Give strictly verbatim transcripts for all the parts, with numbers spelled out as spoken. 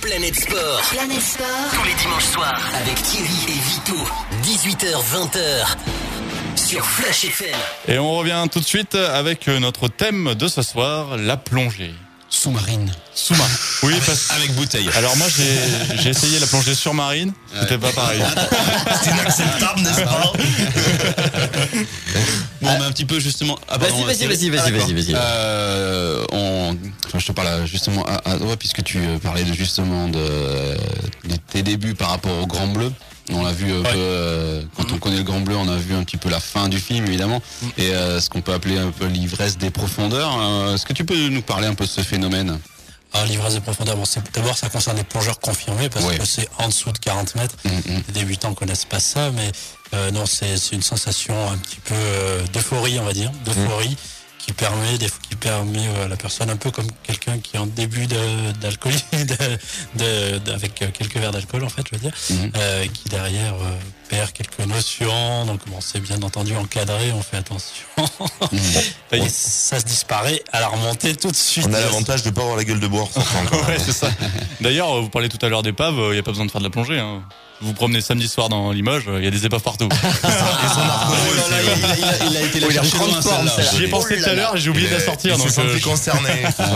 Planète Sport. Planète Sport. Tous les dimanches soirs avec Thierry et Vito. dix-huit heures vingt sur Flash F M. Et on revient tout de suite avec notre thème de ce soir, la plongée. Sous-marine. Sous-marine. Oui, parce... avec bouteille. Alors moi j'ai, j'ai essayé la plongée surmarine, c'était ouais. pas pareil. C'est inacceptable, n'est-ce pas? Bon, ah, mais un petit peu justement. Ah, vas-y, vas-y, vas-y, vas-y, vas-y, vas-y. Euh, on, enfin, je te parle justement à, à toi puisque tu parlais de, justement de, de tes débuts par rapport au Grand Bleu. On l'a vu un ouais. peu, euh, quand mmh. on connaît le Grand Bleu, on a vu un petit peu la fin du film évidemment, mmh. et euh, ce qu'on peut appeler un peu l'ivresse des profondeurs. Euh, est-ce que tu peux nous parler un peu de ce phénomène? Alors, l'ivresse des profondeurs, bon, c'est, d'abord ça concerne les plongeurs confirmés parce ouais. que c'est en dessous de quarante mètres. Mmh. Les débutants connaissent pas ça, mais euh, non, c'est, c'est une sensation un petit peu euh, d'euphorie, on va dire, d'euphorie. Mmh. qui permet des qui permet à la personne un peu comme quelqu'un qui est en début de d'alcool de, de, de avec quelques verres d'alcool en fait je veux dire mm-hmm. euh, qui derrière euh, perd quelques notions, donc bon c'est bien entendu encadré, on fait attention. Mm-hmm. Et ça se disparaît à la remontée tout de suite. On a l'avantage de pas avoir la gueule de bois. Ouais, c'est ça. D'ailleurs vous parlez tout à l'heure d'épave, il n'y a pas besoin de faire de la plongée hein. Vous vous promenez samedi soir dans Limoges, il y a des épaves partout. Et son narco aussi. Il a, il a, il a été la chercher loin celle-là. J'y ai pensé tout à l'heure et j'ai oublié de la sortir. Donc euh, concerné.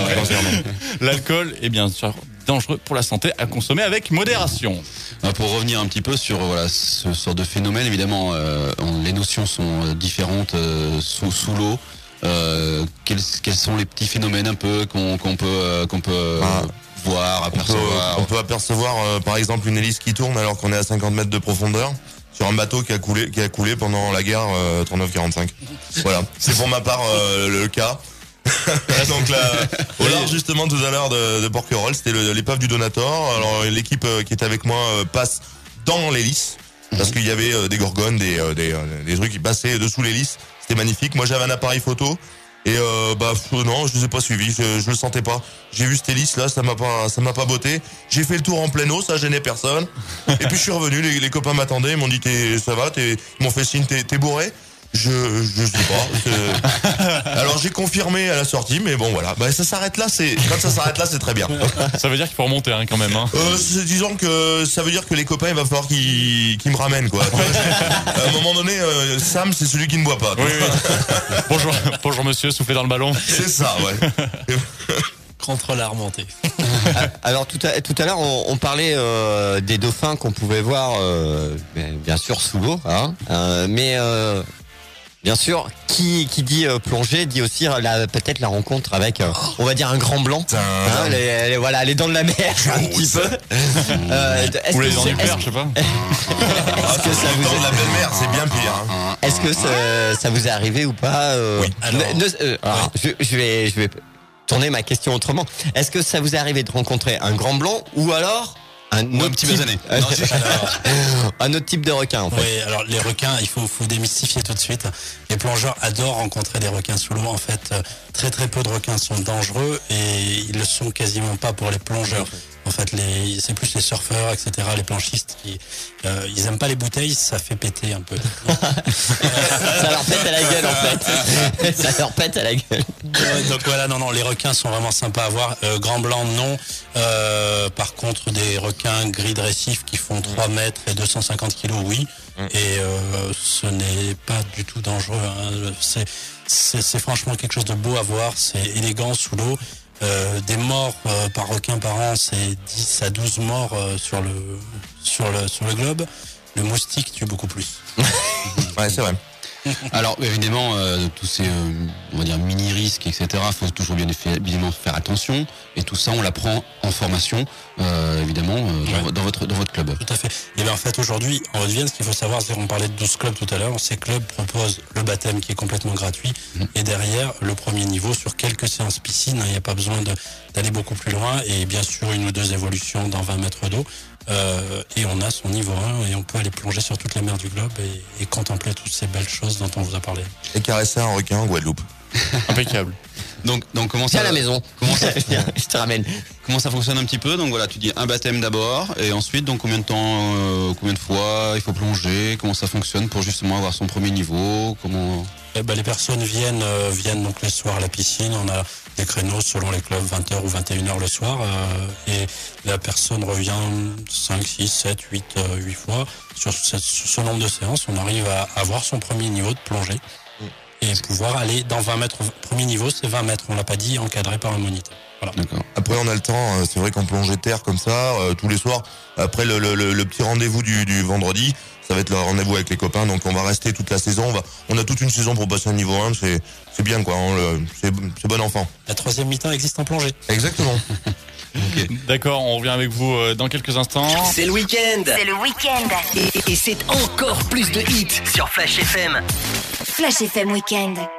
L'alcool est bien sûr dangereux pour la santé, à consommer avec modération. Pour revenir un petit peu sur voilà ce sort de phénomène, évidemment, euh, on, les notions sont différentes euh, sous, sous l'eau. Euh, quels, quels sont les petits phénomènes un peu qu'on, qu'on peut euh, qu'on peut ah. voir, apercevoir? On peut, on peut apercevoir euh, par exemple une hélice qui tourne alors qu'on est à cinquante mètres de profondeur sur un bateau qui a coulé qui a coulé pendant la guerre euh, trente-neuf quarante-cinq. Voilà, c'est pour ma part euh, le, le cas. Donc là, au large justement tout à l'heure de, de Porquerolles, c'était le, l'épave du Donator. Alors l'équipe euh, qui est avec moi euh, passe dans l'hélice parce qu'il y avait euh, des gorgones, des, euh, des, euh, des trucs qui passaient dessous l'hélice. C'était magnifique. Moi j'avais un appareil photo. Et euh, bah non, je les ai pas suivis, je, je le sentais pas. J'ai vu cette hélice là, ça m'a pas, ça m'a pas botté. J'ai fait le tour en pleine eau, ça gênait personne. Et puis je suis revenu, les, les copains m'attendaient, ils m'ont dit t'es, ça va, t'es, ils m'ont fait signe, t'es, t'es bourré. Je, je sais pas. C'est... Alors j'ai confirmé à la sortie, mais bon voilà. Bah ça s'arrête là, c'est quand ça s'arrête là, c'est très bien. Ça veut dire qu'il faut remonter hein, quand même. Hein. Euh, c'est, disons que ça veut dire que les copains, il va falloir qu'ils, qu'ils me ramènent quoi. À un moment donné, euh, Sam, c'est celui qui ne boit pas. Oui, oui. Bonjour, bonjour monsieur, soufflez dans le ballon. C'est ça, ouais. Contre la remontée. Alors tout à, tout à l'heure on, on parlait euh, des dauphins qu'on pouvait voir euh, bien sûr sous l'eau, hein, euh, mais euh, bien sûr qui qui dit euh, plongée dit aussi la, peut-être la rencontre avec euh, on va dire un grand blanc, hein, les, les, voilà les dents de la mer un oh, petit peu. Euh, Ou les dents du père, je sais pas. Est-ce que ça vous est... la belle-mère, c'est bien pire. Hein. Est-ce que ça, ça vous est arrivé ou pas euh, Oui. Alors, ne, ne, euh, alors je, je vais je vais tourner ma question autrement. Est-ce que ça vous est arrivé de rencontrer un grand blanc ou alors un autre un petit type, un, un autre type de requin en fait? Oui, alors les requins, il faut, faut démystifier tout de suite. Les plongeurs adorent rencontrer des requins sous l'eau. En fait, très très peu de requins sont dangereux et ils le sont quasiment pas pour les plongeurs. En fait, les, c'est plus les surfeurs, et cetera, les planchistes qui, euh, ils aiment pas les bouteilles, ça fait péter un peu. Ça leur pète à la gueule, en fait. Ça leur pète à la gueule. Donc voilà, non, non, les requins sont vraiment sympas à voir. Euh, grand blanc, non. Euh, par contre, des requins gris de récif qui font trois mètres et deux cent cinquante kilos, oui. Et euh, ce n'est pas du tout dangereux. Hein. C'est, c'est, c'est franchement quelque chose de beau à voir. C'est élégant sous l'eau. Euh, des morts euh, par requin par an, c'est dix à douze morts euh, sur le sur le sur le globe. Le moustique tue beaucoup plus. Ouais, c'est vrai. Alors évidemment, euh, tous ces euh, on va dire mini risques, et cetera. Faut toujours bien évidemment faire attention. Et tout ça, on l'apprend en formation, euh, évidemment, euh, dans, ouais. dans votre dans votre club. Tout à fait. Et bien en fait aujourd'hui, en Haute-Vienne, ce qu'il faut savoir, c'est qu'on parlait de douze clubs tout à l'heure. Ces clubs proposent le baptême qui est complètement gratuit, mmh. et derrière le premier niveau sur quelques séances piscine. Il n'y a pas besoin de, d'aller beaucoup plus loin. Et bien sûr une ou deux évolutions dans vingt mètres d'eau. Euh, et on a son niveau un et on peut aller plonger sur toutes les mers du globe et, et contempler toutes ces belles choses dont on vous a parlé. Et caresser un requin en Guadeloupe. Impeccable. Donc, donc comment Viens ça à la maison. Comment ça Je te ramène. Comment ça fonctionne un petit peu? Donc voilà, tu dis un baptême d'abord et ensuite donc combien de temps, euh, combien de fois il faut plonger? Comment ça fonctionne pour justement avoir son premier niveau? Comment? Eh ben, les personnes viennent euh, viennent donc le soir à la piscine. On a des créneaux selon les clubs, vingt heures ou vingt et une heures le soir, euh, et la personne revient cinq, six, sept, huit, huit fois. Sur ce, ce nombre de séances, on arrive à avoir son premier niveau de plongée et pouvoir aller dans vingt mètres. Premier niveau, c'est vingt mètres, on l'a pas dit, encadré par un moniteur. Voilà. D'accord. Après, on a le temps, c'est vrai qu'en plongée terre comme ça, euh, tous les soirs, après le, le, le, le petit rendez-vous du, du vendredi, ça va être le rendez-vous avec les copains, donc on va rester toute la saison. On, va, on a toute une saison pour passer un niveau un, c'est, c'est bien quoi, on le, c'est, c'est bon enfant. La troisième mi-temps existe en plongée. Exactement. Okay. D'accord, on revient avec vous dans quelques instants. C'est le week-end. C'est le week-end. Et, et c'est encore plus de hits sur Flash F M. Flash F M Week-end.